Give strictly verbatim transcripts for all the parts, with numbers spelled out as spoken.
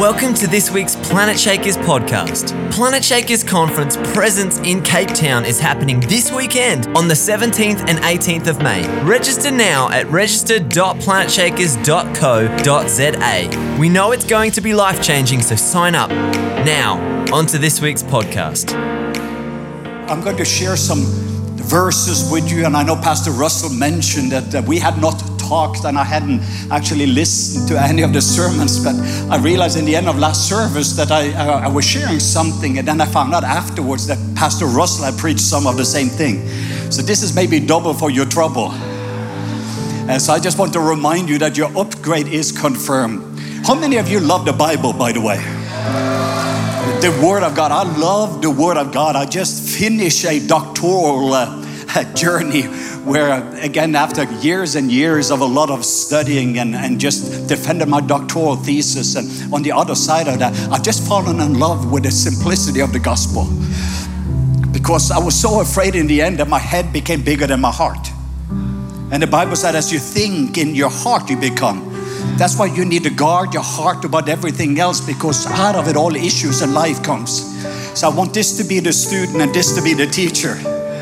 Welcome to this week's Planet Shakers podcast. Planet Shakers Conference presence in Cape Town is happening this weekend on the seventeenth and eighteenth of May. Register now at register dot planet shakers dot co dot z a. We know it's going to be life-changing, so sign up. Now, on to this week's podcast. I'm going to share some verses with you, and I know Pastor Russell mentioned that uh, we had not talked and I hadn't actually listened to any of the sermons, but I realized in the end of last service that I, uh, I was sharing something, and then I found out afterwards that Pastor Russell had preached some of the same thing. So this is maybe double for your trouble. And so I just want to remind you that your upgrade is confirmed. How many of you love the Bible, by the way? The Word of God. I love the Word of God. I just finished a doctoral uh, journey where, again, after years and years of a lot of studying and, and just defended my doctoral thesis, and on the other side of that, I've just fallen in love with the simplicity of the gospel, because I was so afraid in the end that my head became bigger than my heart. And the Bible said, as you think in your heart, you become. That's why you need to guard your heart about everything else, because out of it all issues in life comes. So I want this to be the student and this to be the teacher.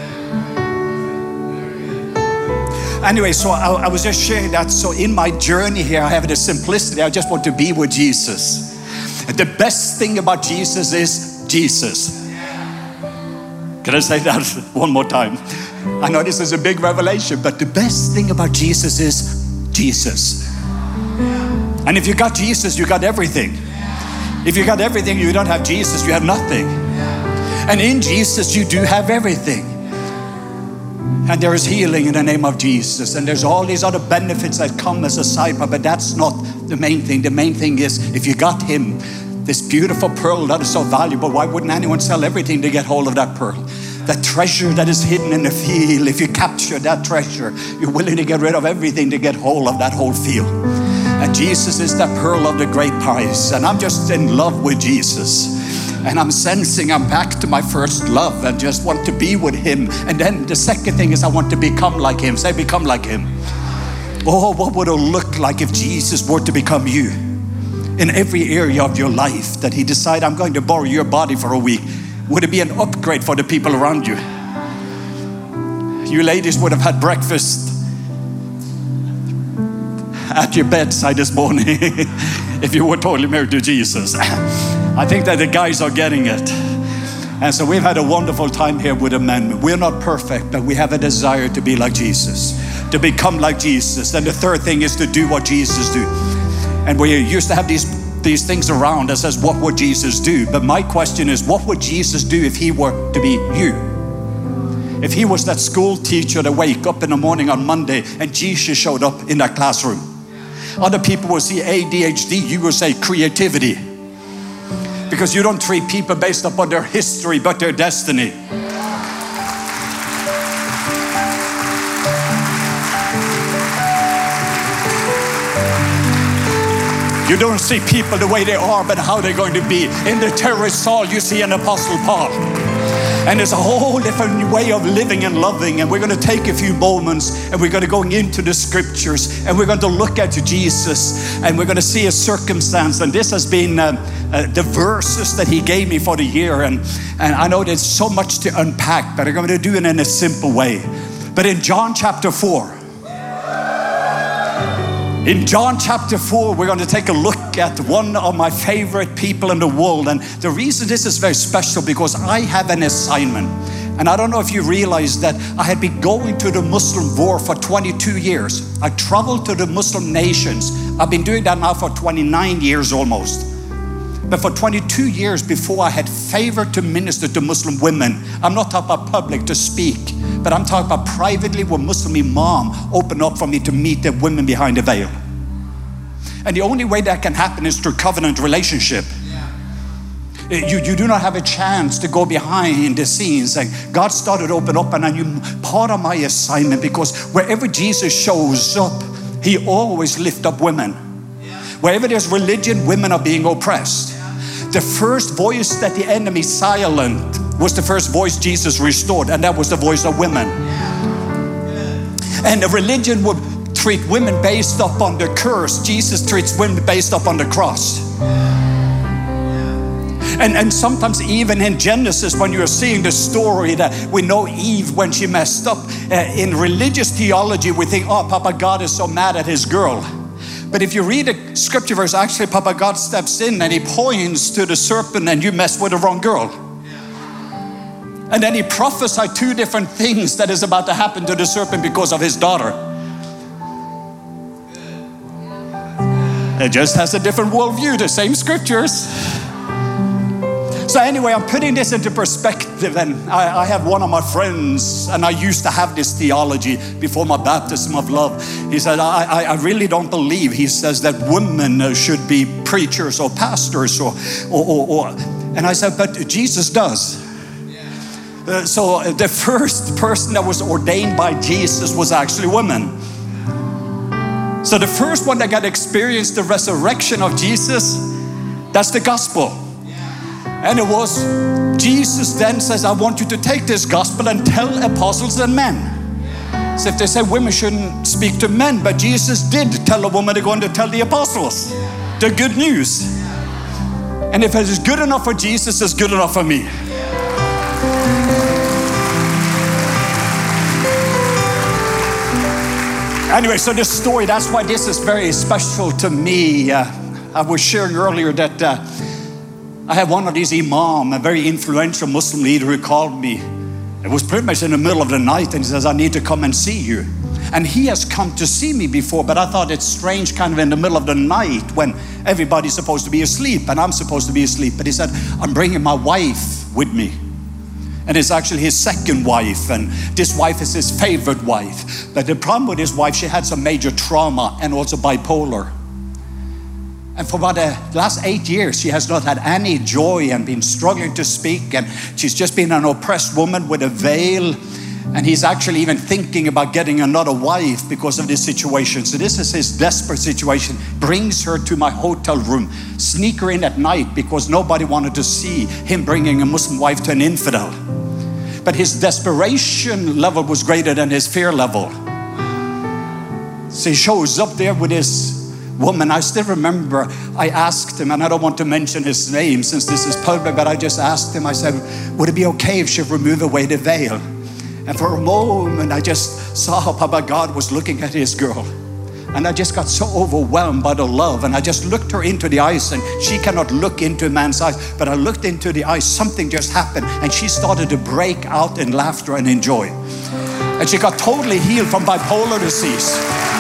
Anyway, so I, I was just sharing that. So in my journey here, I have the simplicity. I just want to be with Jesus. The best thing about Jesus is Jesus. Can I say that one more time? I know this is a big revelation, but the best thing about Jesus is Jesus. And if you got Jesus, you got everything. If you got everything, you don't have Jesus, you have nothing. And in Jesus, you do have everything. And there is healing in the name of Jesus. And there's all these other benefits that come as a side part, but that's not the main thing. The main thing is, if you got Him, this beautiful pearl that is so valuable, why wouldn't anyone sell everything to get hold of that pearl? That treasure that is hidden in the field, if you capture that treasure, you're willing to get rid of everything to get hold of that whole field. And Jesus is that pearl of the great price. And I'm just in love with Jesus. And I'm sensing I'm back to my first love and just want to be with Him. And then the second thing is I want to become like Him. Say, become like Him. Oh, what would it look like if Jesus were to become you in every area of your life? That He decided, I'm going to borrow your body for a week. Would it be an upgrade for the people around you? You ladies would have had breakfast at your bedside this morning if you were totally married to Jesus. I think that the guys are getting it. And so we've had a wonderful time here with the men. We're not perfect, but we have a desire to be like Jesus, to become like Jesus. And the third thing is to do what Jesus do. And we used to have these these things around that says, what would Jesus do? But my question is, what would Jesus do if He were to be you? If He was that school teacher that wake up in the morning on Monday and Jesus showed up in that classroom. Other people will see A D H D, you will say creativity. Because you don't treat people based upon their history, but their destiny. You don't see people the way they are, but how they're going to be. In the terrorist Saul, you see an Apostle Paul. And there's a whole different way of living and loving. And we're going to take a few moments and we're going to go into the scriptures and we're going to look at Jesus and we're going to see a circumstance. And this has been uh, uh, the verses that He gave me for the year. And, and I know there's so much to unpack, but I'm going to do it in a simple way. But in John chapter four, In John chapter four, we're going to take a look at one of my favorite people in the world. And the reason this is very special, because I have an assignment. And I don't know if you realize that I had been going to the Muslim world for twenty-two years. I traveled to the Muslim nations. I've been doing that now for twenty-nine years almost. But for twenty-two years before, I had favored to minister to Muslim women. I'm not talking about public to speak, but I'm talking about privately where Muslim imam opened up for me to meet the women behind the veil. And the only way that can happen is through covenant relationship. You, you do not have a chance to go behind the scenes. And God started to open up, and I knew part of my assignment, because wherever Jesus shows up, He always lifts up women. Wherever there's religion, women are being oppressed. The first voice that the enemy silenced was the first voice Jesus restored, and that was the voice of women. And the religion would treat women based up on the curse. Jesus treats women based up on the cross. And, and sometimes even in Genesis, when you're seeing the story that we know Eve when she messed up, uh, in religious theology we think, oh, Papa God is so mad at his girl. But if you read a scripture verse, actually Papa God steps in and he points to the serpent, and you messed with the wrong girl. And then he prophesied two different things that is about to happen to the serpent because of his daughter. It just has a different worldview, the same scriptures. So anyway, I'm putting this into perspective, and I, I have one of my friends, and I used to have this theology before my baptism of love. He said, I, I, I really don't believe, he says, that women should be preachers or pastors or, or, or, or. And I said, but Jesus does. Uh, so the first person that was ordained by Jesus was actually women. So the first one that got to experience the resurrection of Jesus, that's the gospel. And it was, Jesus then says, I want you to take this gospel and tell apostles and men. So if they say women shouldn't speak to men, but Jesus did tell a woman to go and to tell the apostles the good news. And if it is good enough for Jesus, it's good enough for me. Anyway, so this story, that's why this is very special to me. Uh, I was sharing earlier that uh, I had one of these imam, a very influential Muslim leader, who called me. It was pretty much in the middle of the night, and he says, I need to come and see you. And he has come to see me before, but I thought it's strange kind of in the middle of the night when everybody's supposed to be asleep and I'm supposed to be asleep. But he said, I'm bringing my wife with me. And it's actually his second wife, and this wife is his favorite wife. But the problem with his wife, she had some major trauma and also bipolar. And for about the last eight years, she has not had any joy and been struggling to speak. And she's just been an oppressed woman with a veil. And he's actually even thinking about getting another wife because of this situation. So this is his desperate situation. Brings her to my hotel room. Sneak her in at night because nobody wanted to see him bringing a Muslim wife to an infidel. But his desperation level was greater than his fear level. So he shows up there with his woman. I still remember I asked him, and I don't want to mention his name since this is public, but I just asked him, I said, would it be okay if she removed away the veil? And for a moment, I just saw how Papa God was looking at his girl. And I just got so overwhelmed by the love. And I just looked her into the eyes, and she cannot look into a man's eyes, but I looked into the eyes, something just happened, and she started to break out in laughter and in joy. And she got totally healed from bipolar disease.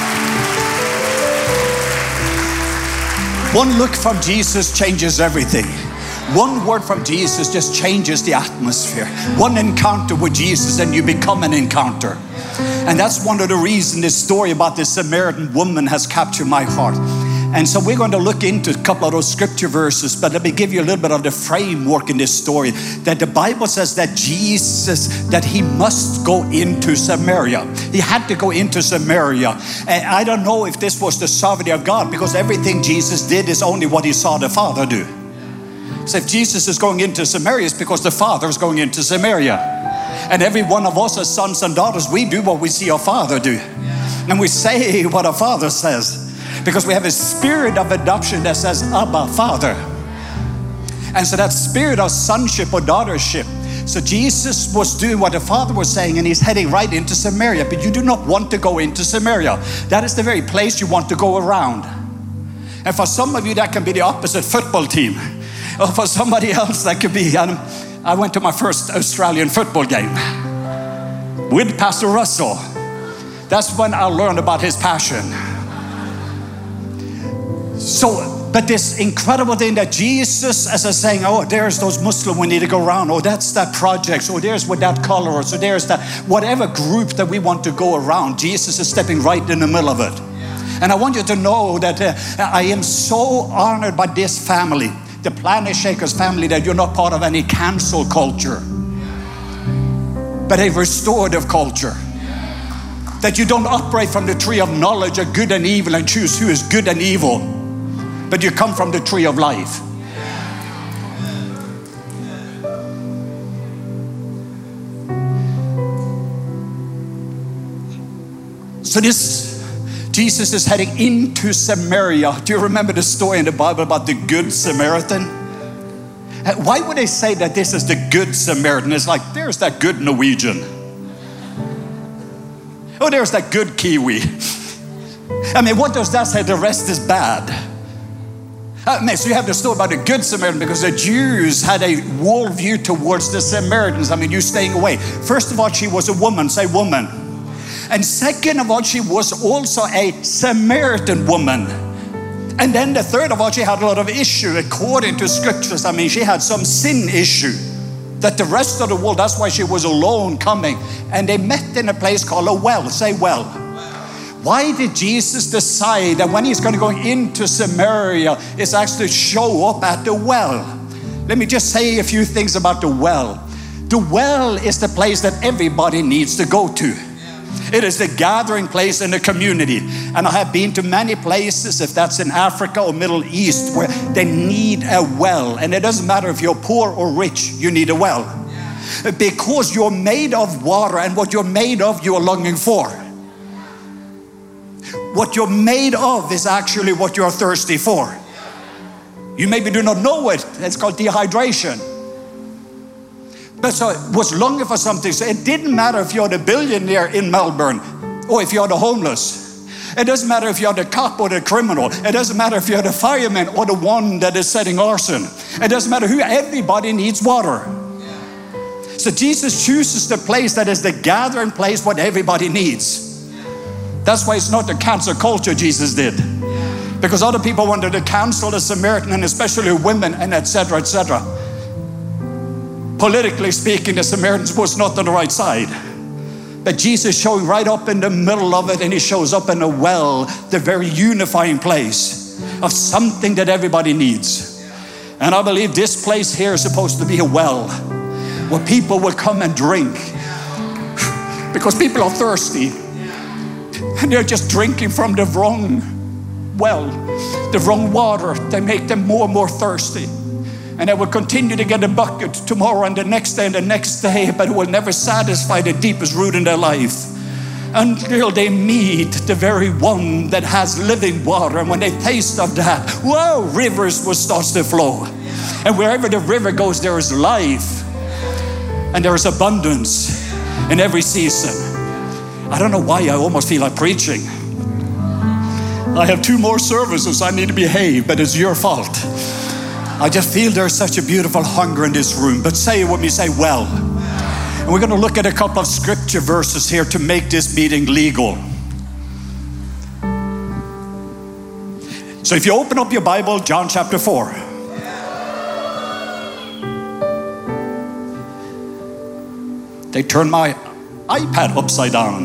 One look from Jesus changes everything. One word from Jesus just changes the atmosphere. One encounter with Jesus and you become an encounter. And that's one of the reasons this story about this Samaritan woman has captured my heart. And so we're going to look into a couple of those scripture verses, but let me give you a little bit of the framework in this story. That the Bible says that Jesus, that he must go into Samaria. He had to go into Samaria. And I don't know if this was the sovereignty of God, because everything Jesus did is only what he saw the Father do. So if Jesus is going into Samaria, it's because the Father is going into Samaria. And every one of us as sons and daughters, we do what we see our Father do. And we say what our Father says. Because we have a spirit of adoption that says, Abba, Father. And so that spirit of sonship or daughtership. So Jesus was doing what the Father was saying, and he's heading right into Samaria. But you do not want to go into Samaria. That is the very place you want to go around. And for some of you, that can be the opposite football team. Or for somebody else, that could be, um, I went to my first Australian football game with Pastor Russell. That's when I learned about his passion. So, but this incredible thing that Jesus, as I was saying, oh, there's those Muslims we need to go around. Oh, that's that project. So there's with that color. Or so there's that, whatever group that we want to go around, Jesus is stepping right in the middle of it. And I want you to know that uh, I am so honored by this family, the Planet Shakers family, that you're not part of any cancel culture, but a restorative culture. That you don't operate from the tree of knowledge of good and evil and choose who is good and evil, but you come from the tree of life. So this Jesus is heading into Samaria. Do you remember the story in the Bible about the Good Samaritan? Uh, Why would they say that this is the good Samaritan? It's like, there's that good Norwegian. Oh, there's that good Kiwi. I mean, what does that say? The rest is bad. I mean, so you have the story about the good Samaritan because the Jews had a worldview towards the Samaritans. I mean, you staying away. First of all, she was a woman. Say woman. And second of all, she was also a Samaritan woman. And then the third of all, she had a lot of issue according to scriptures. I mean, she had some sin issue that the rest of the world, that's why she was alone coming. And they met in a place called a well. Say well. Why did Jesus decide that when he's going to go into Samaria, is actually show up at the well? Let me just say a few things about the well. The well is the place that everybody needs to go to. It is the gathering place in the community. And I have been to many places, if that's in Africa or Middle East, where they need a well. And it doesn't matter if you're poor or rich, you need a well. Because you're made of water, and what you're made of, you're longing for. What you're made of is actually what you're thirsty for. You maybe do not know it. It's called dehydration. But so it was longing for something. So it didn't matter if you're the billionaire in Melbourne or if you're the homeless. It doesn't matter if you're the cop or the criminal. It doesn't matter if you're the fireman or the one that is setting arson. It doesn't matter who. Everybody needs water. So Jesus chooses the place that is the gathering place, what everybody needs. That's why it's not the cancel culture Jesus did. Because other people wanted to cancel the Samaritan, and especially women, and et cetera, et cetera. Politically speaking, the Samaritans was not on the right side. But Jesus showing right up in the middle of it, and he shows up in a well, the very unifying place of something that everybody needs. And I believe this place here is supposed to be a well where people will come and drink. Because people are thirsty. And they're just drinking from the wrong well, the wrong water. They make them more and more thirsty. And they will continue to get a bucket tomorrow and the next day and the next day, but it will never satisfy the deepest root in their life until they meet the very one that has living water. And when they taste of that, whoa, rivers will start to flow. And wherever the river goes, there is life and there is abundance in every season. I don't know why I almost feel like preaching. I have two more services. I need to behave, but it's your fault. I just feel there's such a beautiful hunger in this room. But say it with me, say well. And we're going to look at a couple of scripture verses here to make this meeting legal. So if you open up your Bible, John chapter four. They turned my iPad upside down.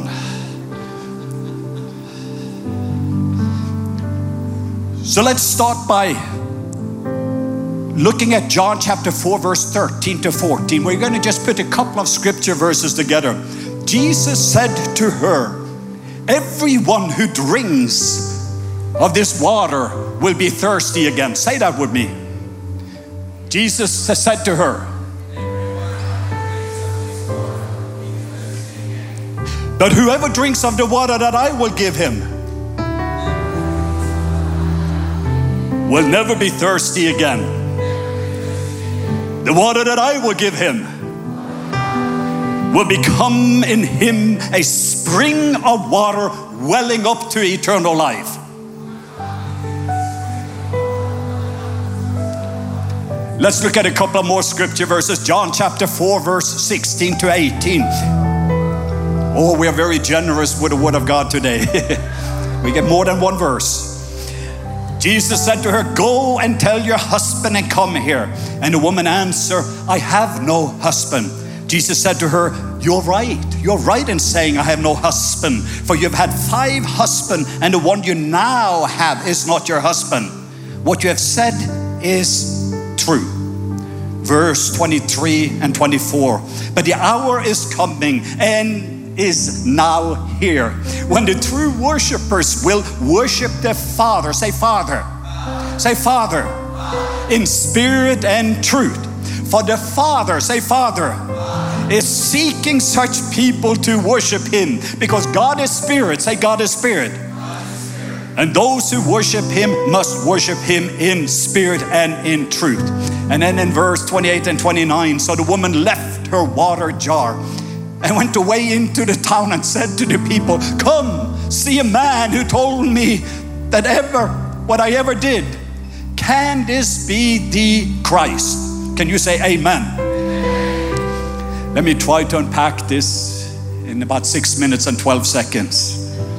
So let's start by looking at John chapter four, verse thirteen to fourteen. We're going to just put a couple of scripture verses together. Jesus said to her, everyone who drinks of this water will be thirsty again. Say that with me. Jesus said to her, but whoever drinks of the water that I will give him will never be thirsty again. The water that I will give him will become in him a spring of water welling up to eternal life. Let's look at a couple of more scripture verses. John chapter four, verse sixteen to eighteen. Oh, we are very generous with the word of God today. We get more than one verse. Jesus said to her, go and tell your husband and come here. And the woman answered, I have no husband. Jesus said to her, you're right. You're right in saying I have no husband. For you've had five husbands, and the one you now have is not your husband. What you have said is true. Verse twenty-three and twenty-four. But the hour is coming and is now here when the true worshipers will worship the Father. Say Father. Father. Say Father. Father. In spirit and truth. For the Father, say Father, Father, is seeking such people to worship him, because God is spirit. Say God is spirit. God is spirit. And those who worship him must worship him in spirit and in truth. And then in verse twenty-eight and twenty-nine, so the woman left her water jar and went away into the town and said to the people, come, see a man who told me that ever, what I ever did. Can this be the Christ? Can you say amen? Let me try to unpack this in about six minutes and twelve seconds.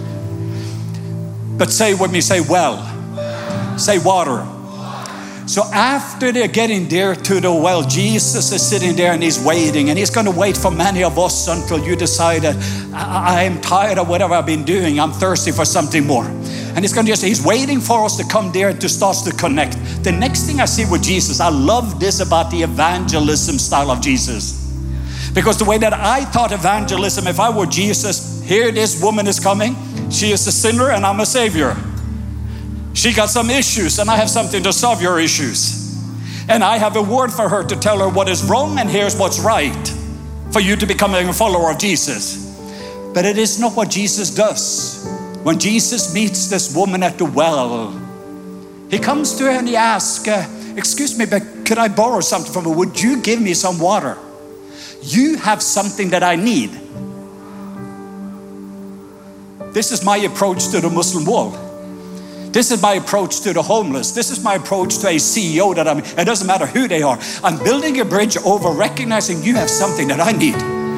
But say with me, say well. Say water. So after they're getting there to the well, Jesus is sitting there and he's waiting, and he's going to wait for many of us until you decide that I, I am tired of whatever I've been doing. I'm thirsty for something more. And he's going to just, he's waiting for us to come there to start to connect. The next thing I see with Jesus, I love this about the evangelism style of Jesus. Because the way that I thought evangelism, if I were Jesus, here this woman is coming. She is a sinner and I'm a savior. She got some issues and I have something to solve your issues. And I have a word for her to tell her what is wrong and here's what's right for you to become a follower of Jesus. But it is not what Jesus does. When Jesus meets this woman at the well, he comes to her and he asks, uh, excuse me, but could I borrow something from her? Would you give me some water? You have something that I need. This is my approach to the Muslim world. This is my approach to the homeless. This is my approach to a C E O that I'm, it doesn't matter who they are. I'm building a bridge over recognizing you have something that I need.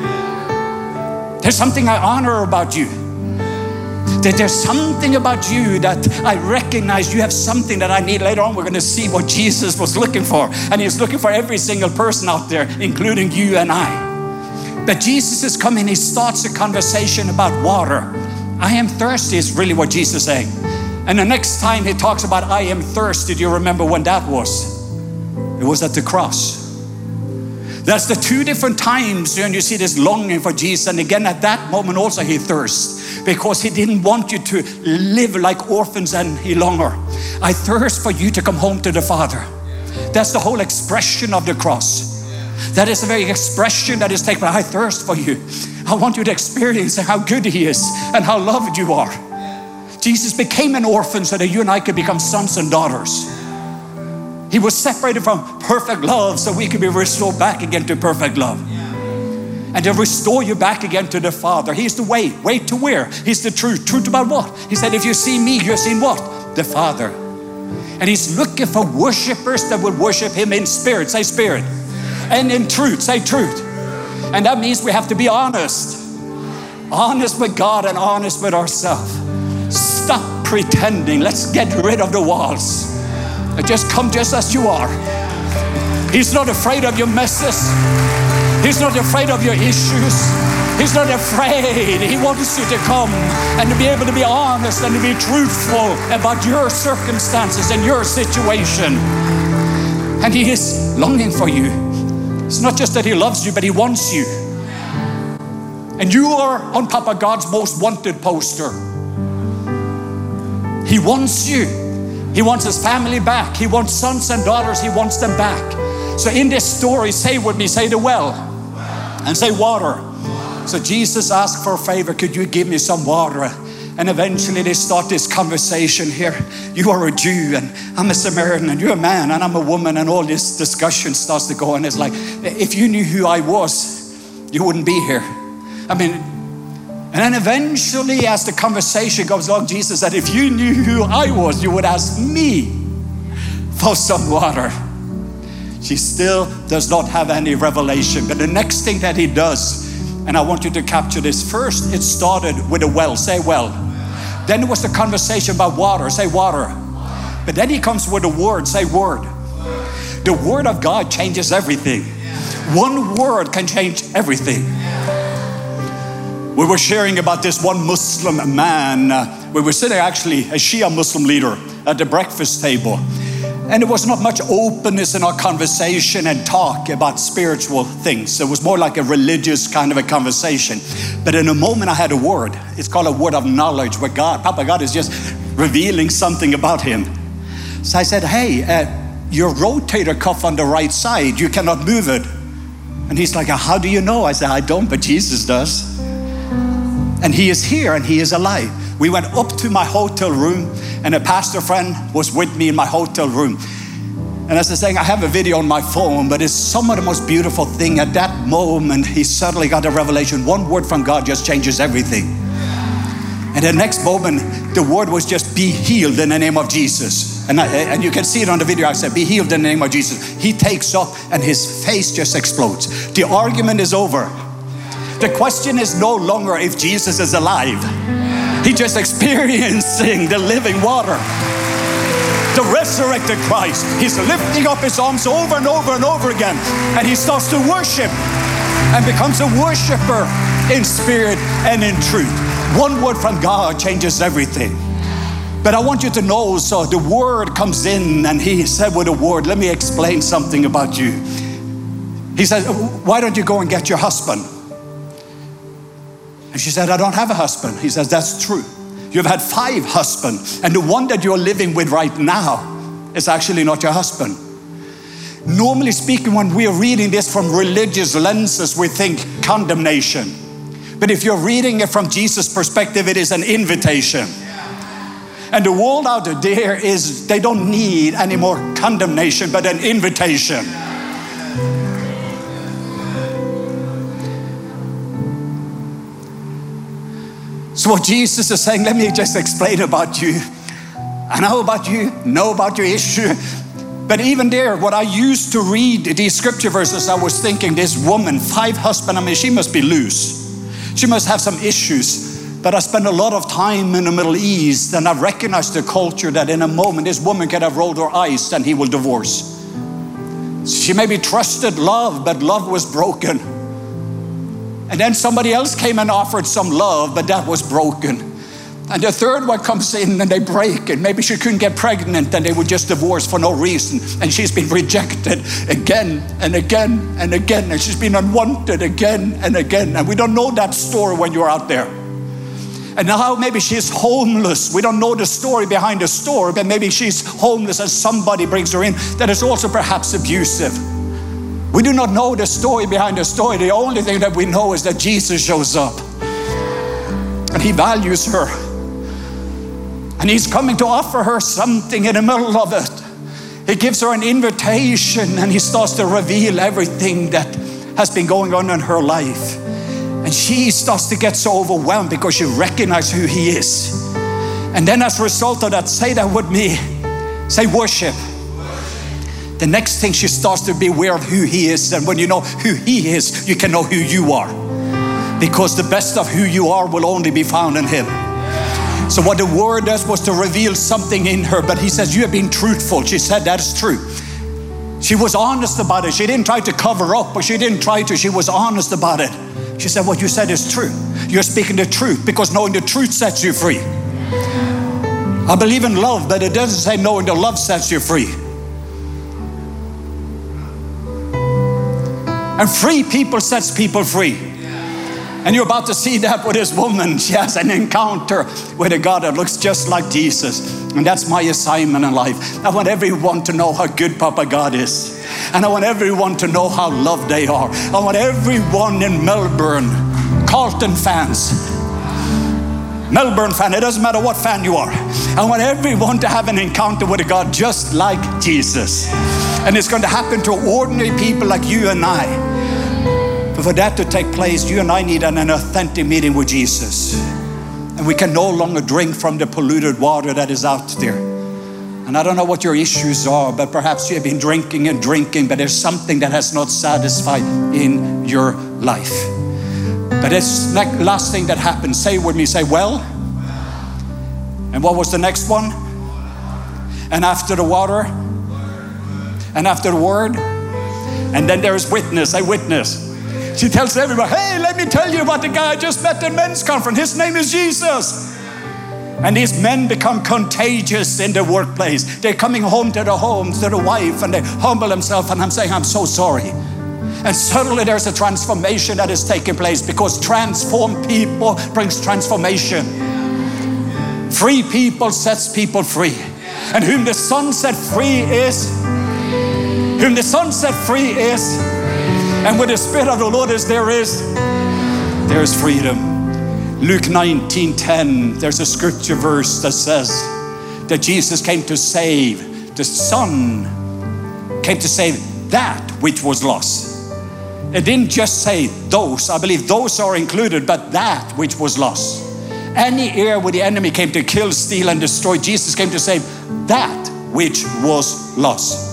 There's something I honor about you. That there's something about you that I recognize you have something that I need. Later on, we're going to see what Jesus was looking for. And he's looking for every single person out there, including you and I. But Jesus is coming, he starts a conversation about water. I am thirsty is really what Jesus is saying. And the next time he talks about I am thirsty, do you remember when that was? It was at the cross. That's the two different times when you see this longing for Jesus. And again, at that moment also he thirsts because he didn't want you to live like orphans any longer. I thirst for you to come home to the Father. That's the whole expression of the cross. That is the very expression that is taken. I thirst for you. I want you to experience how good he is and how loved you are. Jesus became an orphan so that you and I could become sons and daughters. He was separated from perfect love so we could be restored back again to perfect love. And to restore you back again to the Father. He's the way. Way to where? He's the truth. Truth about what? He said, if you see me, you've seen what? The Father. And he's looking for worshipers that will worship him in spirit. Say spirit. And in truth. Say truth. And that means we have to be honest. Honest with God and honest with ourselves. Stop pretending. Let's get rid of the walls. Just come just as you are. He's not afraid of your messes. He's not afraid of your issues. He's not afraid. He wants you to come and to be able to be honest and to be truthful about your circumstances and your situation. And he is longing for you. It's not just that he loves you, but he wants you. And you are on top of God's most wanted poster. He wants you. He wants his family back. He wants sons and daughters. He wants them back. So in this story, say with me, say the well and say water. So Jesus asked for a favor. Could you give me some water? And eventually they start this conversation here. You are a Jew and I'm a Samaritan and you're a man and I'm a woman, and all this discussion starts to go. And it's like, if you knew who I was, you wouldn't be here. I mean, and then eventually as the conversation goes along, Jesus said, if you knew who I was, you would ask me for some water. She still does not have any revelation. But the next thing that he does, and I want you to capture this. First, it started with a well. Say well. Then it was the conversation about water. Say water. But then he comes with a word. Say word. The word of God changes everything. One word can change everything. We were sharing about this one Muslim man. Uh, we were sitting actually, a Shia Muslim leader at the breakfast table. And there was not much openness in our conversation and talk about spiritual things. It was more like a religious kind of a conversation. But in a moment I had a word. It's called a word of knowledge where God, Papa God is just revealing something about him. So I said, hey, uh, your rotator cuff on the right side, you cannot move it. And he's like, how do you know? I said, I don't, but Jesus does. And he is here and he is alive. We went up to my hotel room, and a pastor friend was with me in my hotel room. And as I was saying, I have a video on my phone, but it's some of the most beautiful thing. At that moment, he suddenly got a revelation. One word from God just changes everything. And the next moment, the word was just be healed in the name of Jesus. And, I, and you can see it on the video. I said, be healed in the name of Jesus. He takes up and his face just explodes. The argument is over. The question is no longer if Jesus is alive. He's just experiencing the living water. The resurrected Christ. He's lifting up his arms over and over and over again. And he starts to worship and becomes a worshiper in spirit and in truth. One word from God changes everything. But I want you to know, so the word comes in, and he said with a word, let me explain something about you. He said, why don't you go and get your husband? And she said, I don't have a husband. He says, that's true. You've had five husbands, and the one that you're living with right now is actually not your husband. Normally speaking, when we are reading this from religious lenses, we think condemnation. But if you're reading it from Jesus' perspective, it is an invitation. And the world out there is, they don't need any more condemnation, but an invitation. So what Jesus is saying, let me just explain about you. I know about you, know about your issue. But even there, what I used to read these scripture verses, I was thinking, this woman, five husbands, I mean, she must be loose. She must have some issues. But I spent a lot of time in the Middle East, and I recognized the culture that in a moment, this woman could have rolled her eyes and he will divorce. She maybe trusted love, but love was broken. And then somebody else came and offered some love, but that was broken. And the third one comes in and they break it. Maybe she couldn't get pregnant and they would just divorce for no reason. And she's been rejected again and again and again. And she's been unwanted again and again. And we don't know that story when you're out there. And now maybe she's homeless. We don't know the story behind the story, but maybe she's homeless and somebody brings her in that is also perhaps abusive. We do not know the story behind the story. The only thing that we know is that Jesus shows up. And he values her. And he's coming to offer her something in the middle of it. He gives her an invitation and he starts to reveal everything that has been going on in her life. And she starts to get so overwhelmed because she recognizes who he is. And then as a result of that, say that with me. Say worship. The next thing, she starts to be aware of who he is. And when you know who he is, you can know who you are. Because the best of who you are will only be found in him. So what the word does was to reveal something in her. But he says, you have been truthful. She said, that is true. She was honest about it. She didn't try to cover up, but she didn't try to. She was honest about it. She said, what you said is true. You're speaking the truth, because knowing the truth sets you free. I believe in love, but it doesn't say knowing the love sets you free. And free people sets people free. And you're about to see that with this woman. She has an encounter with a God that looks just like Jesus. And that's my assignment in life. I want everyone to know how good Papa God is. And I want everyone to know how loved they are. I want everyone in Melbourne, Carlton fans, Melbourne fan, it doesn't matter what fan you are. I want everyone to have an encounter with a God just like Jesus. And it's going to happen to ordinary people like you and I. But for that to take place, you and I need an, an authentic meeting with Jesus. And we can no longer drink from the polluted water that is out there. And I don't know what your issues are, but perhaps you have been drinking and drinking, but there's something that has not satisfied in your life. But it's the last thing that happened. Say it with me, say, well. And what was the next one? And after the water? And after the word? And then there is witness, say witness. She tells everybody, hey, let me tell you about the guy I just met at men's conference. His name is Jesus. And these men become contagious in the workplace. They're coming home to the homes, to the wife, and they humble themselves. And I'm saying, I'm so sorry. And suddenly there's a transformation that is taking place, because transformed people brings transformation. Free people sets people free. And whom the Son set free is, whom the Son set free is, and where the Spirit of the Lord is, there is, there is freedom. Luke nineteen ten, there's a scripture verse that says that Jesus came to save, the Son came to save that which was lost. It didn't just say those. I believe those are included, but that which was lost. Any area where the enemy came to kill, steal, and destroy, Jesus came to save that which was lost.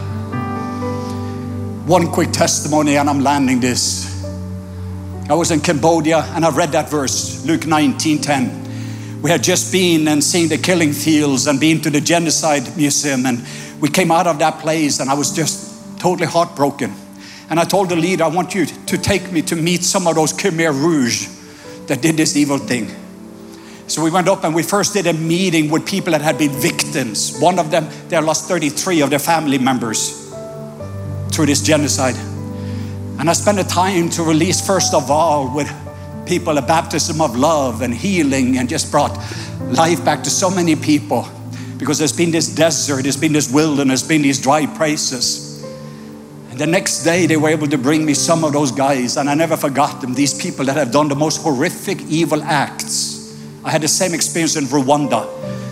One quick testimony, and I'm landing this. I was in Cambodia, and I read that verse, Luke nineteen ten. We had just been and seen the killing fields and been to the genocide museum, and we came out of that place, and I was just totally heartbroken. And I told the leader, I want you to take me to meet some of those Khmer Rouge that did this evil thing. So we went up and we first did a meeting with people that had been victims. One of them, they lost thirty-three of their family members through this genocide. And I spent the time to release, first of all, with people a baptism of love and healing, and just brought life back to so many people, because there's been this desert, there's been this wilderness, there's been these dry places. And the next day they were able to bring me some of those guys, and I never forgot them, these people that have done the most horrific evil acts. I had the same experience in Rwanda.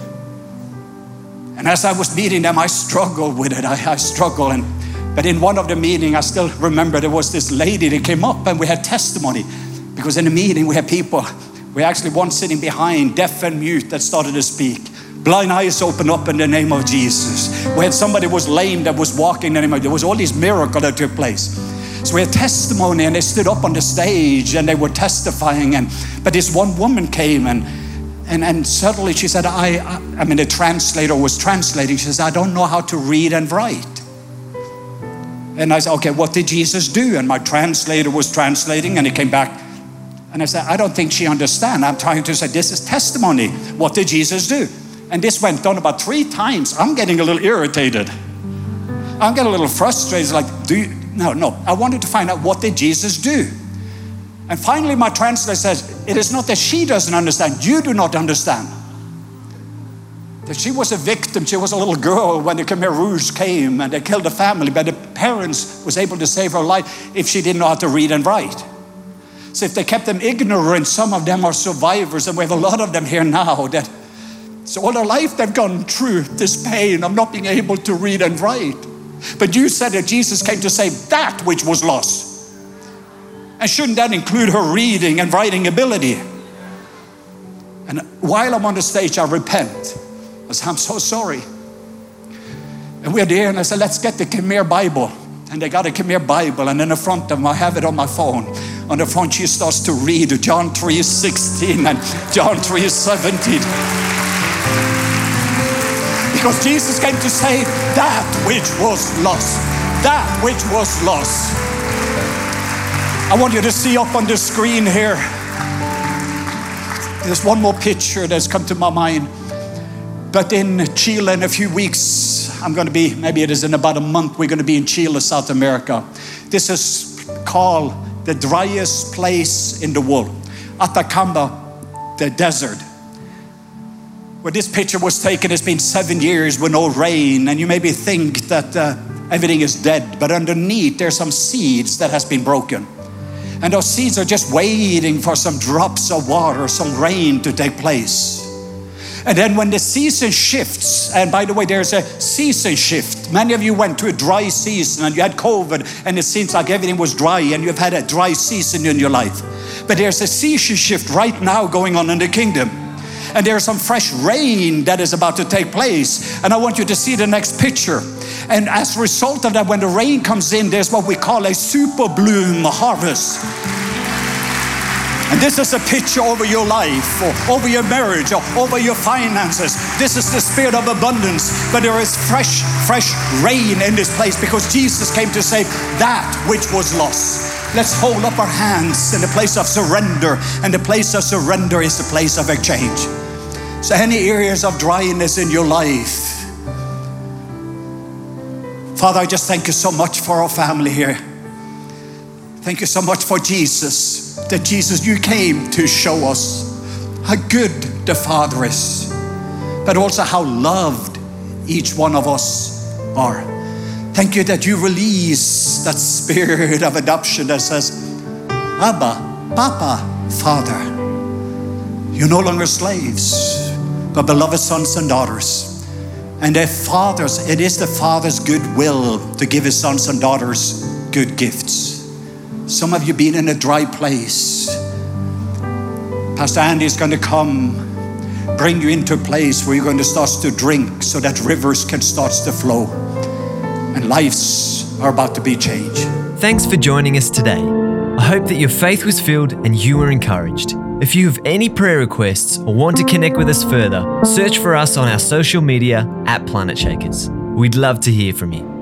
And as I was meeting them, I struggled with it. I, I struggled. And, but in one of the meetings, I still remember there was this lady that came up and we had testimony. Because in the meeting, we had people, we actually one sitting behind, deaf and mute, that started to speak. Blind eyes opened up in the name of Jesus. We had somebody who was lame that was walking in the name of, there was all these miracles that took place. So we had testimony, and they stood up on the stage and they were testifying. And but this one woman came, and and, and suddenly she said, I, I, I mean, the translator was translating. She says, I don't know how to read and write. And I said, okay, what did Jesus do? And my translator was translating, and he came back. And I said, I don't think she understands. I'm trying to say, this is testimony. What did Jesus do? And this went on about three times. I'm getting a little irritated. I'm getting a little frustrated. It's like, do you, no, no. I wanted to find out, what did Jesus do? And finally, my translator says, it is not that she doesn't understand. You do not understand. That she was a victim. She was a little girl when the Khmer Rouge came and they killed the family. But the parents was able to save her life if she didn't know how to read and write. So if they kept them ignorant, some of them are survivors, and we have a lot of them here now that, so all their life they've gone through this pain of not being able to read and write. But you said that Jesus came to save that which was lost. And shouldn't that include her reading and writing ability? And while I'm on the stage, I repent. I said, I'm so sorry. And we're there, and I said, let's get the Khmer Bible. And they got a Khmer Bible, and in the front of them, I have it on my phone. On the front, she starts to read John three sixteen and John three seventeen. Because Jesus came to save that which was lost. That which was lost. I want you to see up on the screen here. There's one more picture that's come to my mind. But in Chile in a few weeks, I'm going to be, maybe it is in about a month, we're going to be in Chile, South America. This is called the driest place in the world. Atacama, the desert. Where this picture was taken, it's been seven years with no rain, and you maybe think that uh, everything is dead, but underneath there's some seeds that has been broken. And those seeds are just waiting for some drops of water, some rain to take place. And then when the season shifts, and by the way, there's a season shift. Many of you went to a dry season and you had COVID, and it seems like everything was dry, and you've had a dry season in your life. But there's a season shift right now going on in the kingdom. And there's some fresh rain that is about to take place. And I want you to see the next picture. And as a result of that, when the rain comes in, there's what we call a super bloom harvest. And this is a picture over your life, or over your marriage, or over your finances. This is the spirit of abundance. But there is fresh, fresh rain in this place, because Jesus came to save that which was lost. Let's hold up our hands in the place of surrender. And the place of surrender is the place of exchange. So any areas of dryness in your life, Father, I just thank you so much for our family here. Thank you so much for Jesus, that Jesus, you came to show us how good the Father is, but also how loved each one of us are. Thank you that you release that spirit of adoption that says, Abba, Papa, Father. You're no longer slaves, but beloved sons and daughters. And their fathers, it is the Father's good will to give his sons and daughters good gifts. Some of you been in a dry place. Pastor Andy is going to come, bring you into a place where you're going to start to drink so that rivers can start to flow. And lives are about to be changed. Thanks for joining us today. I hope that your faith was filled and you were encouraged. If you have any prayer requests or want to connect with us further, search for us on our social media at Planet Shakers. We'd love to hear from you.